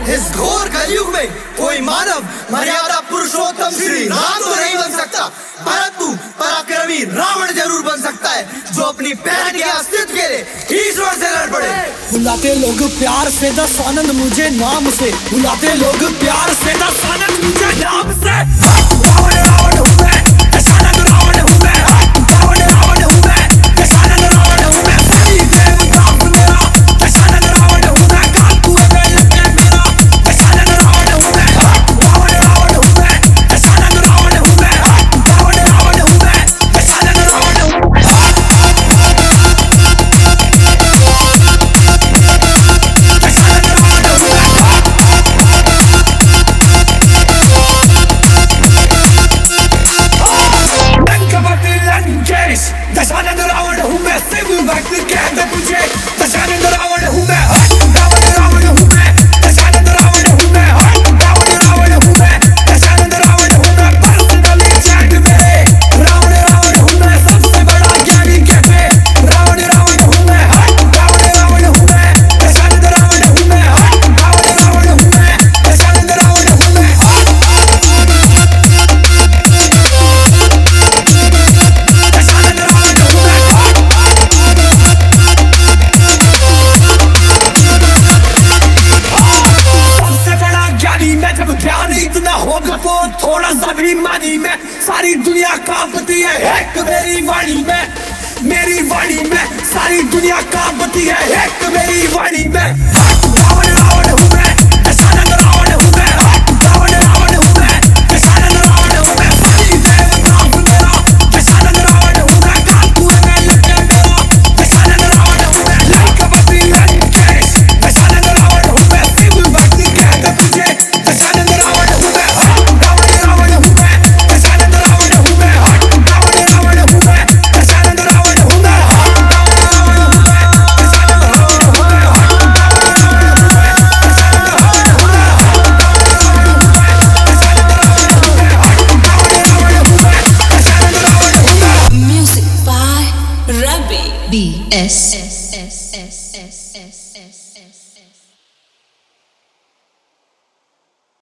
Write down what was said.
इस घोर कलयुग में कोई मानव मर्यादा पुरुषोत्तम श्री राम तो नहीं बन सकता, परंतु पराक्रमी रावण जरूर बन सकता है, जो अपनी बहन के अस्तित्व के लिए ईश्वर से लड़ पड़े। बुलाते लोग प्यार से दस आनंद मुझे नाम से, बुलाते लोग प्यार से दस आनंद मुझे नाम से। रावण रावण हूँ मैं, दशानंद रावण हूँ मैं, रावण रावण हूँ मैं, दशानंद रावण हूँ मैं। सभी देव दास मेरा, दशानंद रावण हूँ मैं, काकू है लगे मेरा, दशानंद रावण हूँ मैं। रावण रावण हूँ मैं, दशानंद रावण हूँ मैं, रावण रावण हूँ मैं, दशानंद रावण हूँ मैं। दशानंद रावण हूँ मैं, शिव भक्त कहते तुझे, दशानंद रावण हूँ मैं, रावण रावण हूँ मैं, दशानंद रावण हूँ मैं, रावण रावण हूँ मैं, दशानंद रावण हूँ मैं। पर्सनली चैट मेरे, रावण रावण हूँ मैं, सबसे बड़ा ज्ञानी कहते, रावण रावण हूँ मैं, रावण रावण हूँ मैं, दशानंद रावण हूँ मैं, रावण रावण हूँ मैं, दशानंद रावण हूँ मैं। ध्यान इतना होगा तो थोड़ा सा भी मानी में, सारी दुनिया कांपती है एक मेरी वाणी में, मेरी वाणी में सारी दुनिया कांपती है एक मेरी वाणी में। रावण रावण